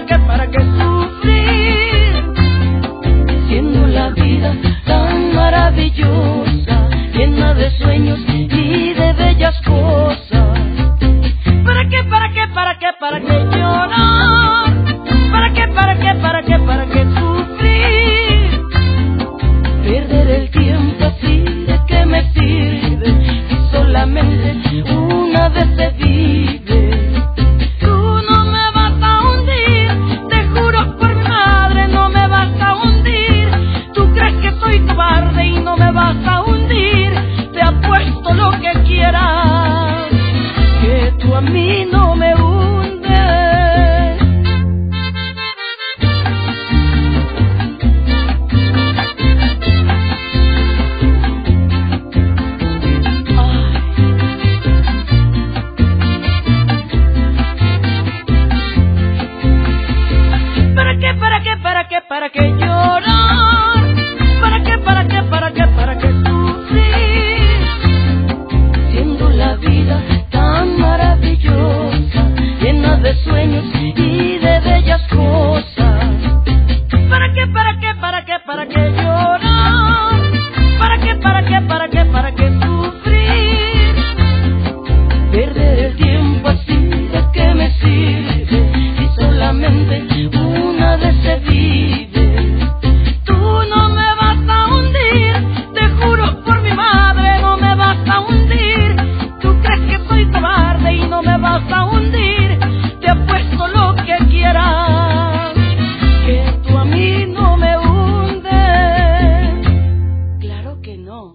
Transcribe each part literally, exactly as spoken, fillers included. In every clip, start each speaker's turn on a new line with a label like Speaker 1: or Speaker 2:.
Speaker 1: qué, para qué sufrir? Siendo la vida tan maravillosa, llena de sueños y de bellas cosas. ¿Para qué, para qué, para qué, para qué llorar? ¿Para qué, para qué, para qué, para qué sufrir? Perder el tiempo así, ¿de qué me sirve? Si solamente una vez se vive. Tú no me vas a hundir, te juro por mi madre, no me vas a hundir. Tú crees que soy cobarde y no me vas a hundir. Te apuesto lo que quieras, que tú a mí no me hundes. ¿Para qué, para qué, para qué llorar? ¿Para qué, para qué, para qué, para qué sufrir? Siendo la vida tan maravillosa, llena de sueños y de bellas cosas. ¿Para qué, para qué, para qué, para qué llorar? ¿Para qué, para qué, para qué, para qué sufrir? Perder el tiempo así, ¿de qué me sirve? Si solamente una vez se vive. Tú no me vas a hundir, te juro por mi madre, no me vas a hundir. Tú crees que soy cobarde y no me vas a hundir. Te apuesto lo que quieras, que tú a mí no me hundes. Claro que no.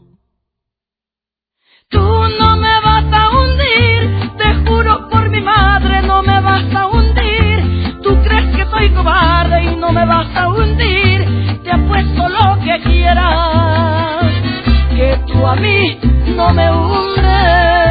Speaker 1: Tú no me vas a hundir, te juro por mi madre, no me vas a hundir. Tú crees que soy cobarde y no me vas a hundir. Te apuesto lo que quieras, que tú a mí no me hundes.